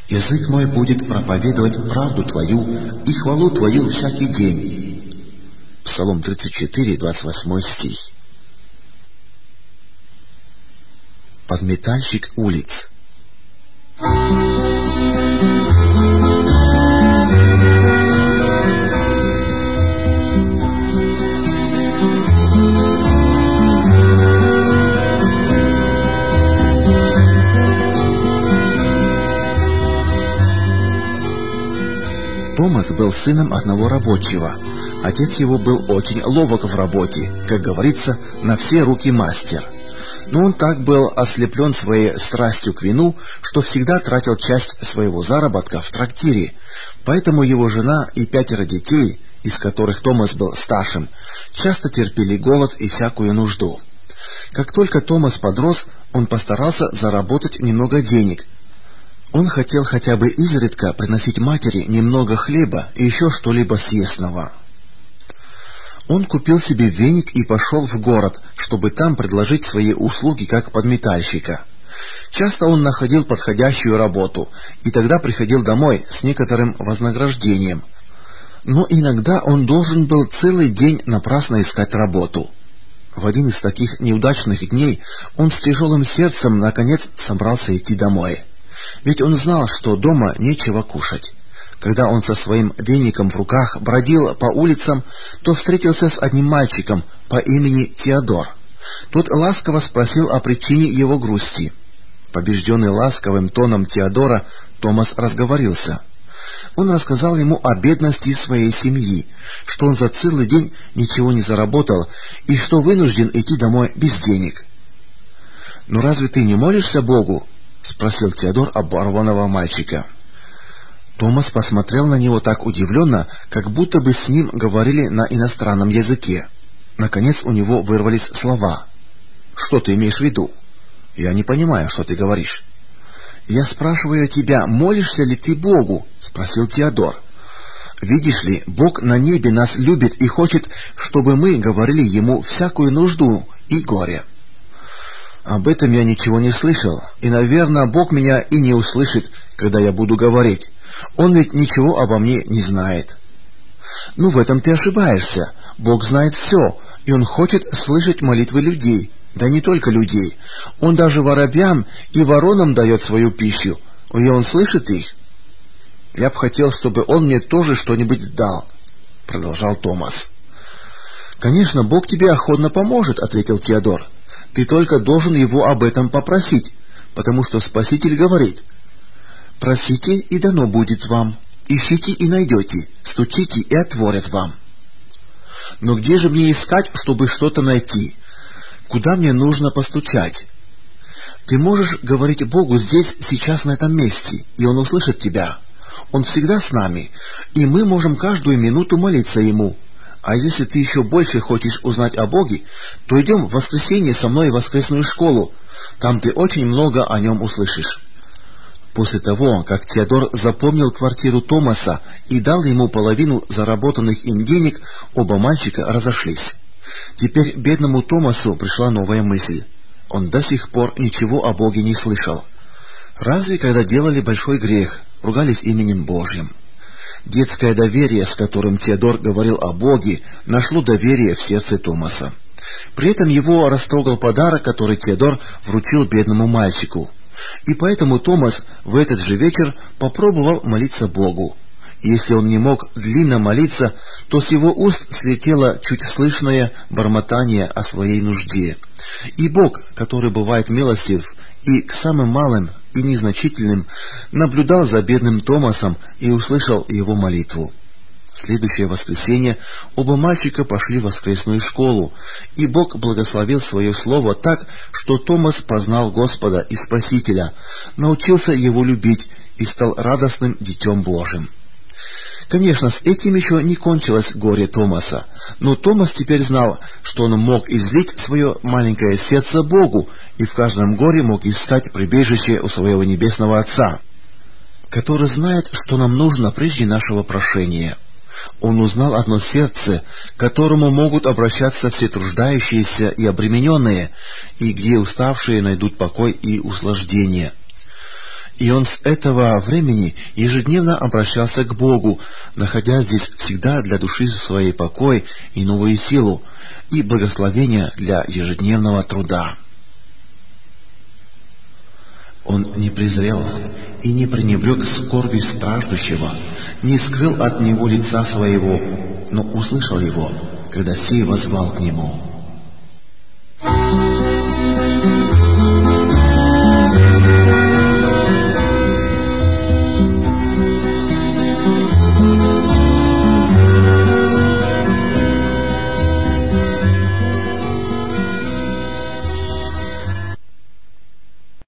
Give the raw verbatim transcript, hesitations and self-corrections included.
Язык мой будет проповедовать правду Твою и хвалу Твою всякий день. Псалом тридцать четыре, двадцать восьмой стих. Подметальщик улиц. Томас был сыном одного рабочего. Отец его был очень ловок в работе, как говорится, на все руки мастер. Но он так был ослеплен своей страстью к вину, что всегда тратил часть своего заработка в трактире. Поэтому его жена и пятеро детей, из которых Томас был старшим, часто терпели голод и всякую нужду. Как только Томас подрос, он постарался заработать немного денег. Он хотел хотя бы изредка приносить матери немного хлеба и еще что-либо съестного. Он купил себе веник и пошел в город, чтобы там предложить свои услуги как подметальщика. Часто он находил подходящую работу, и тогда приходил домой с некоторым вознаграждением. Но иногда он должен был целый день напрасно искать работу. В один из таких неудачных дней он с тяжелым сердцем наконец собрался идти домой. Ведь он знал, что дома нечего кушать. Когда он со своим веником в руках бродил по улицам, то встретился с одним мальчиком по имени Теодор. Тот ласково спросил о причине его грусти. Побежденный ласковым тоном Теодора, Томас разговорился. Он рассказал ему о бедности своей семьи, что он за целый день ничего не заработал и что вынужден идти домой без денег. «Но разве ты не молишься Богу?» — спросил Теодор оборванного мальчика. Томас посмотрел на него так удивленно, как будто бы с ним говорили на иностранном языке. Наконец у него вырвались слова. «Что ты имеешь в виду? Я не понимаю, что ты говоришь». «Я спрашиваю тебя, молишься ли ты Богу?» — спросил Теодор. «Видишь ли, Бог на небе нас любит и хочет, чтобы мы говорили Ему всякую нужду и горе». «Об этом я ничего не слышал, и, наверное, Бог меня и не услышит, когда я буду говорить. Он ведь ничего обо мне не знает». «Ну, в этом ты ошибаешься. Бог знает все, и Он хочет слышать молитвы людей. Да не только людей. Он даже воробьям и воронам дает свою пищу, и Он слышит их». «Я бы хотел, чтобы Он мне тоже что-нибудь дал», — продолжал Томас. «Конечно, Бог тебе охотно поможет», — ответил Теодор. «Ты только должен Его об этом попросить, потому что Спаситель говорит: просите, и дано будет вам, ищите и найдете, стучите и отворят вам». «Но где же мне искать, чтобы что-то найти? Куда мне нужно постучать?» «Ты можешь говорить Богу здесь, сейчас, на этом месте, и Он услышит тебя. Он всегда с нами, и мы можем каждую минуту молиться Ему. А если ты еще больше хочешь узнать о Боге, то идем в воскресенье со мной в воскресную школу. Там ты очень много о Нем услышишь». После того, как Теодор запомнил квартиру Томаса и дал ему половину заработанных им денег, оба мальчика разошлись. Теперь бедному Томасу пришла новая мысль. Он до сих пор ничего о Боге не слышал. Разве когда делали большой грех, ругались именем Божьим? Детское доверие, с которым Теодор говорил о Боге, нашло доверие в сердце Томаса. При этом его растрогал подарок, который Теодор вручил бедному мальчику. И поэтому Томас в этот же вечер попробовал молиться Богу. Если он не мог длинно молиться, то с его уст слетело чуть слышное бормотание о своей нужде. И Бог, который бывает милостив и к самым малым и незначительным, наблюдал за бедным Томасом и услышал его молитву. В следующее воскресенье оба мальчика пошли в воскресную школу, и Бог благословил свое слово так, что Томас познал Господа и Спасителя, научился Его любить и стал радостным Детем Божьим. Конечно, с этим еще не кончилось горе Томаса, но Томас теперь знал, что он мог излить свое маленькое сердце Богу и в каждом горе мог искать прибежище у своего Небесного Отца, который знает, что нам нужно прежде нашего прошения. Он узнал одно сердце, к которому могут обращаться все труждающиеся и обремененные, и где уставшие найдут покой и услаждение. И он с этого времени ежедневно обращался к Богу, находя здесь всегда для души своей покой и новую силу, и благословение для ежедневного труда. Он не презрел и не пренебрег скорбью страждущего, не скрыл от него лица своего, но услышал его, когда сей воззвал к нему.